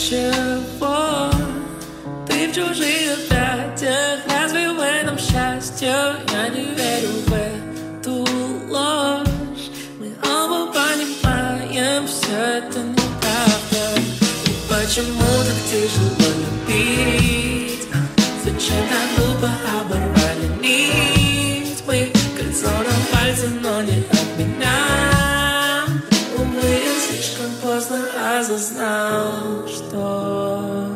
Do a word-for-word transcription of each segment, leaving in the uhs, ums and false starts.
чего ты в чужих объятиях? Разве в этом счастье? Я не верю в эту ложь. Мы оба понимаем, все это неправда. И почему так тяжело любить? Зачем так глупо оборвали нить? Мы кольцо на пальце, но не от меня. Увы, я слишком поздно осознал, что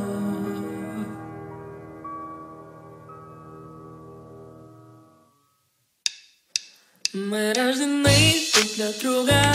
мы рождены друг для друга.